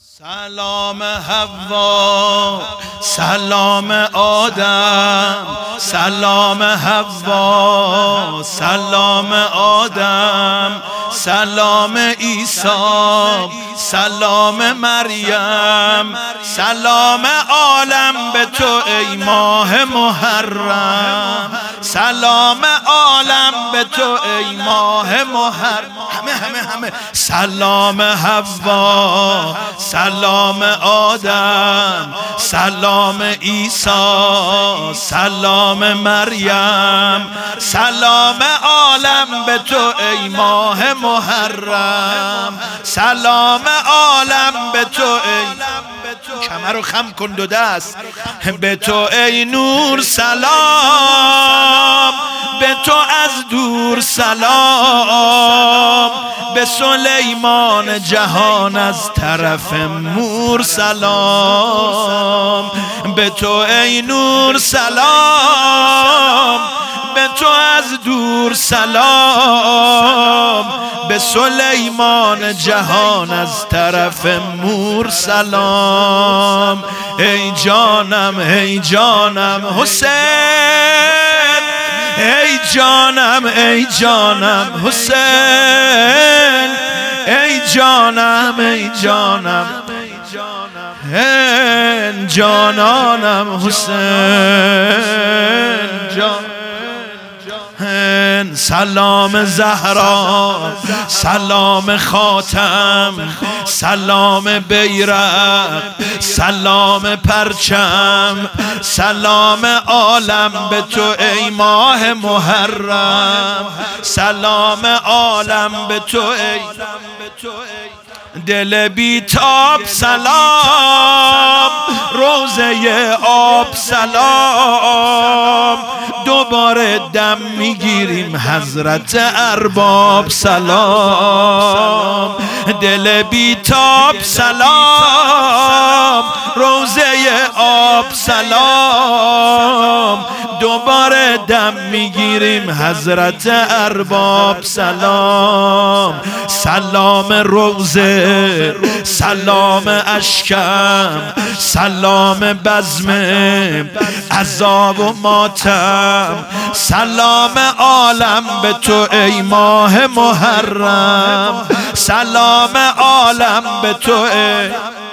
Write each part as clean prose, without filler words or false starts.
سلام حوا، سلام آدم، سلام حوا، سلام آدم، سلام عیسی، سلام مریم، سلام عالم به تو ای ماه محرم، سلام عالم به تو ای ماه محرم. همه سلام حوا، سلام آدم، سلام عیسی، سلام مریم، سلام عالم به تو ای ماه محرم، سلام عالم به تو ای کمر رو خم کن دو دست، به تو ای نور سلام، به تو از دور سلام، به سلیمان جهان از طرف مور سلام، به تو ای نور سلام، به تو از دور سلام، به سلیمان جهان از طرف مور سلام. ای جانم ای جانم حسین، ای جانم ای جانم حسین، ای جانم ای جانم ای جانانم حسین جان. سلام زهرا، سلام خاتم، سلام بیرق، سلام پرچم، سلام عالم به تو ای ماه محرم، سلام عالم به تو ای دل بیتاب سلام، روزه آب سلام، دوباره دم میگیریم حضرت ارباب سلام، دل بیتاب سلام، روزه آب سلام، دوباره دم میگیریم حضرت ارباب سلام. سلام روزه، سلام اشکم، سلام بزم عذاب و ماتم، سلام عالم به تو ای ماه محرم، سلام عالم به تو ای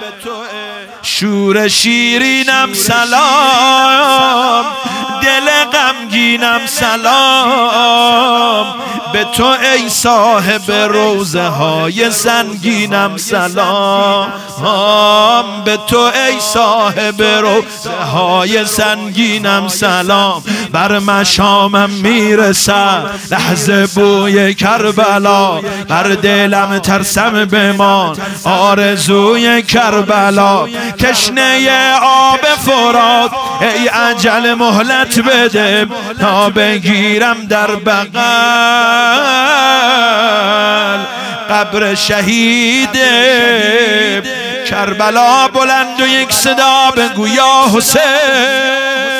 شور شیرینم سلام، دل غمگینم سلام، به تو ای صاحب روزه های سنگینم سلام، به تو ای صاحب روزه های سنگینم سلام. بر مشامم میرسد لحظه بوی کربلا، بر دلم ترسم بمان آرزوی کربلا، تشنه آب فرات ای اجل مهلت بده تا بگیرم در بغل قبر شهید کربلا. بلند و یک صدا بگو یا حسین.